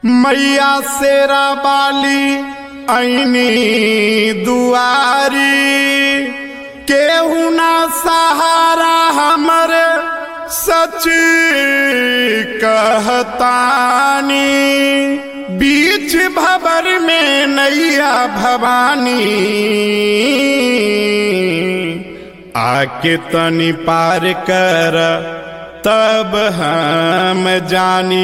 मैया शेरा बाली ऐनी दुआरी केहू ना सहारा हमर सच कहतानी बीच भबर में नैया भवानी आके तनी पार कर तब हम जानी।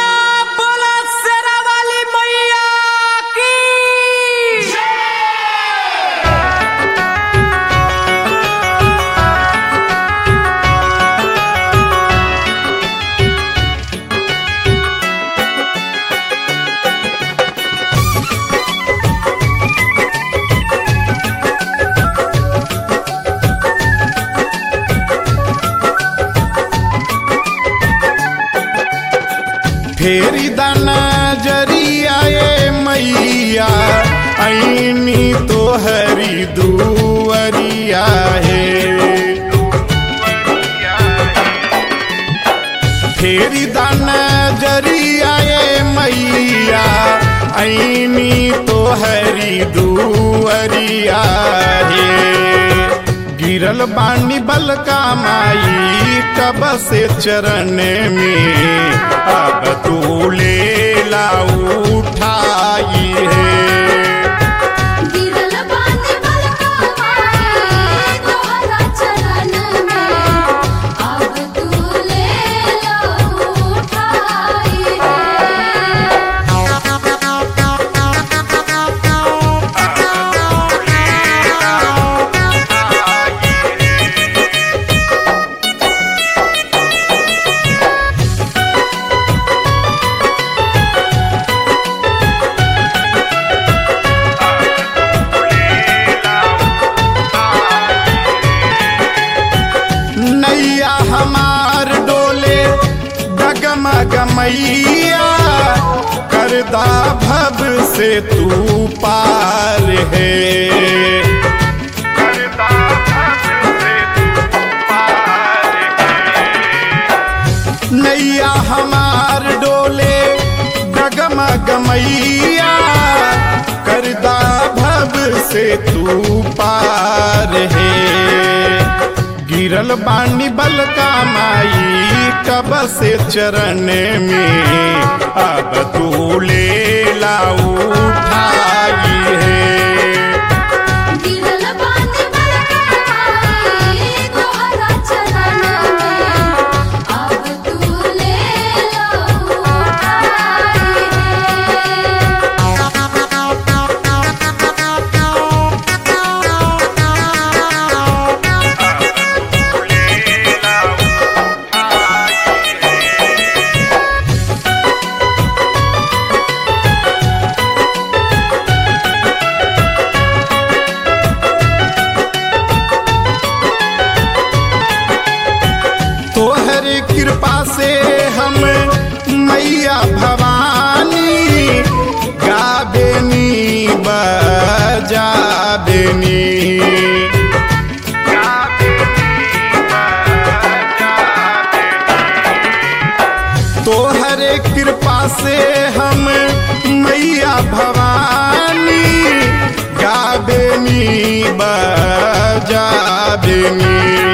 फेरी दाना जरिया मैया ऐनी तोहरी दुअरिया है। फेरी दाना जरिया मैया ऐनी तोहरी दुअरिया है। गिरल बानी बलका माई कब से चरण में अब तू ले ला उठाई है। गिरल बानी बलका माई तोहरा चरण में अब तू ले ला उठाई नैया हमार डोले डगमग मैया करदा भव से तू पार है। करदा भव से तू पार है। नैया हमार डोले डगमग मैया करदा भव से तू पार है। गिरल बानी बलका माई कब से चरण में अब तू ले ला उठाई है। गिरल बानी बलका माई तोहरा चरण में अब तू ले ला उठाई तोहर कृपा से हम मैया भवानी गाबेनी बजाबेनी। तोहर कृपा से हम मैया भवानी गाबेनी बजाबेनी।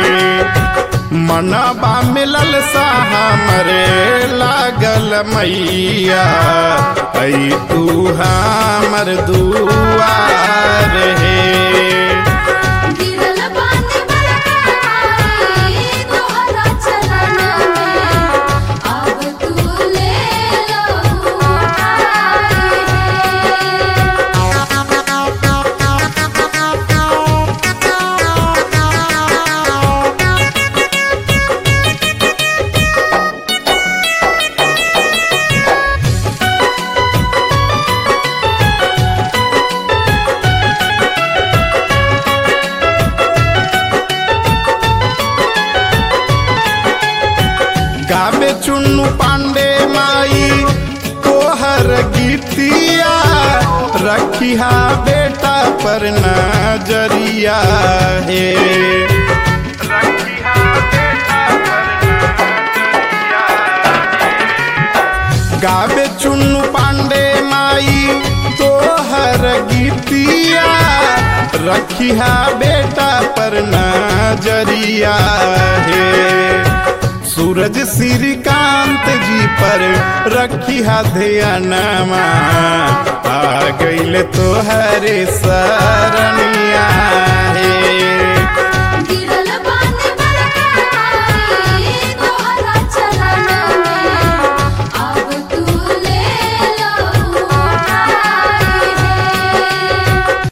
मनबा मिलल सा हमरे लागल मैया ऐ तू हमर दुआर है। गिरल बानी बलका माई तोहरा चरण में अब तू ले ला उठाई गावे चुन्नू पांडे माई तोहर गीतिया रखिया बेटा पर नजरिया है। रखिया बेटा पर नजरिया गावे चुन्नू पांडे रखिया बेटा पर नजरिया है। सूरज श्रीकांत जी पर रखिया ध्यानमा, आ गइल तोहरे सा